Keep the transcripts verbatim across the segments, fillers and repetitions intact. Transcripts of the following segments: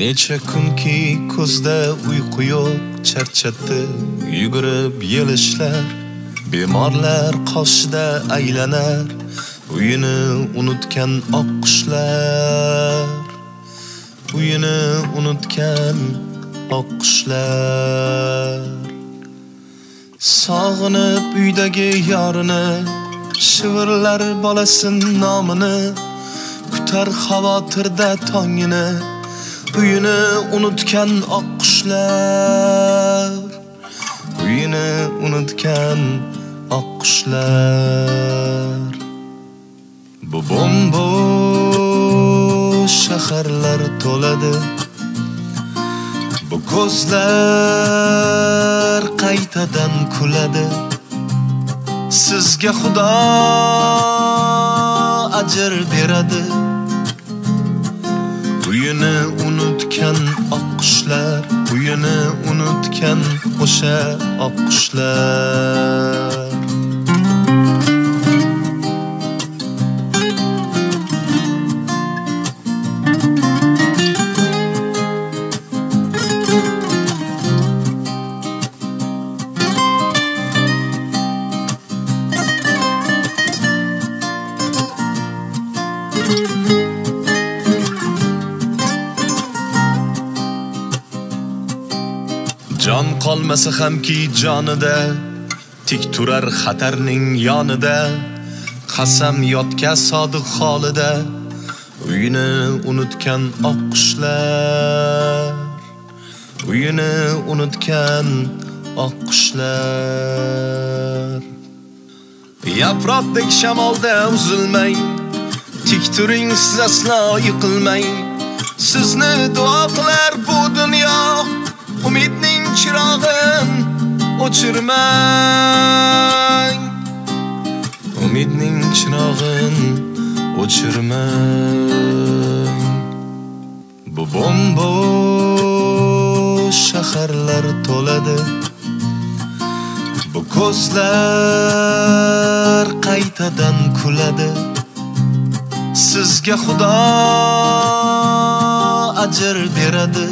Necha kunki ko'zda uyqu yo'q, charchatdi yugurib yelishlar. Bemorlar qoshida aylanar, uyini unutgan oq qushlar. Uyini unutgan oq qushlar. Sog'inib uydagi yorini, shivirlar bolasin nomini, kutar xavotirda tongini, uyini unutgan oq qushlar. Uyini unutgan oq qushlar. Bu bombo'sh shaharlar to'ladi, bu ko'zlar qaytadan kuladi. Sizga Xudo ajr beradi. Uyini unutgan oq qushlar, uyini unutgan o'sha oq qushlar. Jon qolmasa hamki jonida, tik turar xatarning yonida. Qasam yotga sodiq holida, uyini unutgan oq qushlar. Uyini unutgan oq qushlar. Yaproqdek shamolda uzilmang, tik turing siz aslo yiqilmang. Sizni duo qilar bu dunyo, umidning chirog'in o'chirmang. Umidning chirog'in o'chirmang. Bu bombo'sh shaharlar to'ladi, bu ko'zlar qaytadan kuladi. Sizga Xudo ajr beradi.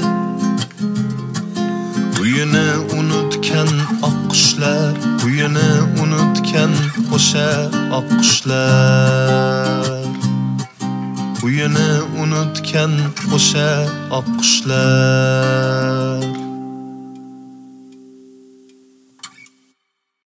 Uyini unutgan oq qushlar, uyini unutgan o'sha oq qushlar. Uyini unutgan o'sha oq qushlar.